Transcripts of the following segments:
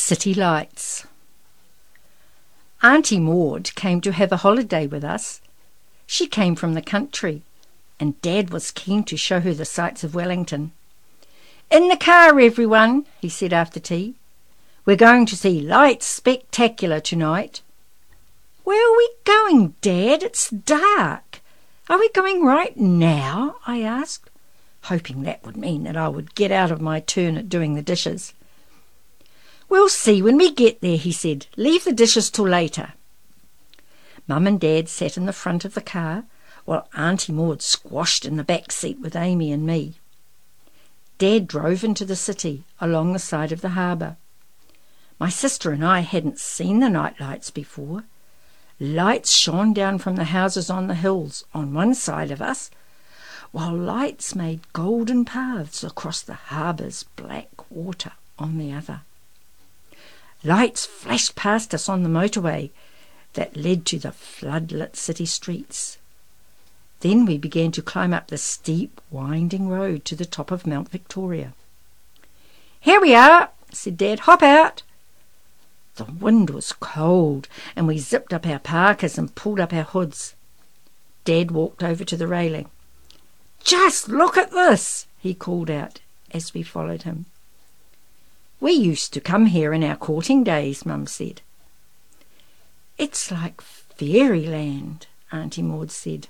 City Lights. Auntie Maud came to have a holiday with us. She came from the country, and Dad was keen to show her the sights of Wellington. "In the car, everyone," he said after tea. "We're going to see Lights Spectacular tonight." "Where are we going, Dad? It's dark. Are we going right now?" I asked, hoping that would mean that I would get out of my turn at doing the dishes. "We'll see when we get there," he said. "Leave the dishes till later." Mum and Dad sat in the front of the car, while Auntie Maud squashed in the back seat with Amy and me. Dad drove into the city along the side of the harbour. My sister and I hadn't seen the night lights before. Lights shone down from the houses on the hills on one side of us, while lights made golden paths across the harbour's black water on the other. Lights flashed past us on the motorway that led to the floodlit city streets. Then we began to climb up the steep, winding road to the top of Mount Victoria. "Here we are," said Dad. "Hop out." The wind was cold, and we zipped up our parkas and pulled up our hoods. Dad walked over to the railing. "Just look at this," he called out as we followed him. "We used to come here in our courting days," Mum said. "It's like fairyland," Auntie Maud said.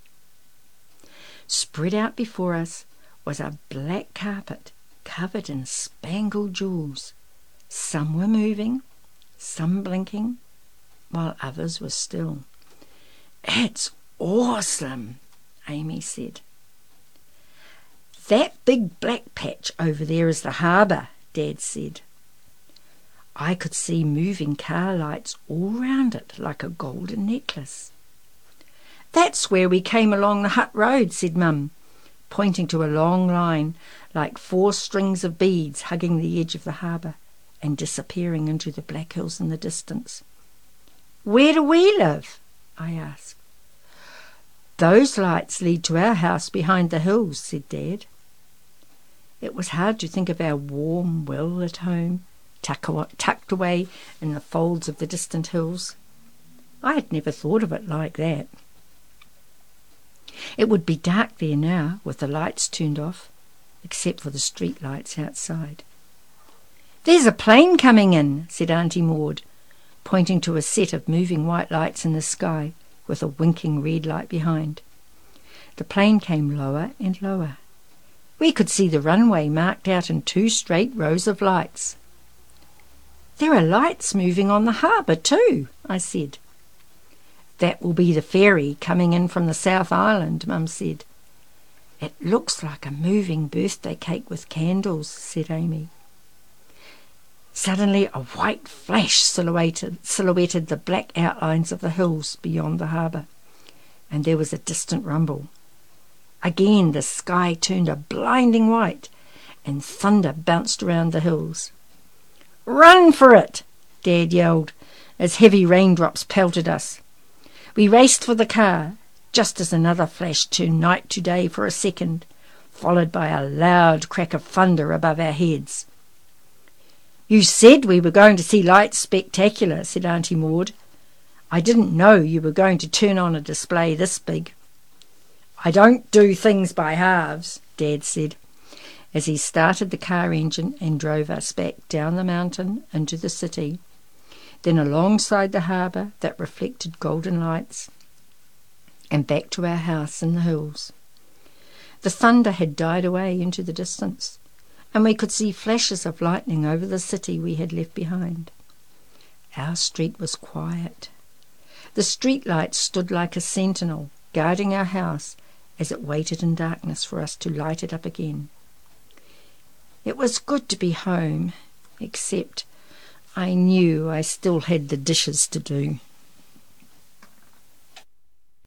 Spread out before us was a black carpet covered in spangled jewels. Some were moving, some blinking, while others were still. "It's awesome," Amy said. "That big black patch over there is the harbour," Dad said. I could see moving car lights all round it like a golden necklace. "That's where we came along the Hutt Road," said Mum, pointing to a long line like 4 strings of beads hugging the edge of the harbour and disappearing into the black hills in the distance. "Where do we live?" I asked. "Those lights lead to our house behind the hills," said Dad. It was hard to think of our warm, well-lit home, tucked away in the folds of the distant hills. I had never thought of it like that. It would be dark there now, with the lights turned off, except for the street lights outside. "There's a plane coming in," said Auntie Maud, pointing to a set of moving white lights in the sky, with a winking red light behind. The plane came lower and lower. We could see the runway marked out in 2 straight rows of lights. "There are lights moving on the harbour too," I said. "That will be the ferry coming in from the South Island," Mum said. "It looks like a moving birthday cake with candles," said Amy. Suddenly a white flash silhouetted the black outlines of the hills beyond the harbour, and there was a distant rumble. Again the sky turned a blinding white, and thunder bounced around the hills. "Run for it!" Dad yelled, as heavy raindrops pelted us. We raced for the car, just as another flash turned night to day for a second, followed by a loud crack of thunder above our heads. "You said we were going to see Lights Spectacular," said Auntie Maud. "I didn't know you were going to turn on a display this big." "I don't do things by halves," Dad said, as he started the car engine and drove us back down the mountain into the city, then alongside the harbour that reflected golden lights, and back to our house in the hills. The thunder had died away into the distance, and we could see flashes of lightning over the city we had left behind. Our street was quiet. The street lights stood like a sentinel, guarding our house as it waited in darkness for us to light it up again. It was good to be home, except I knew I still had the dishes to do.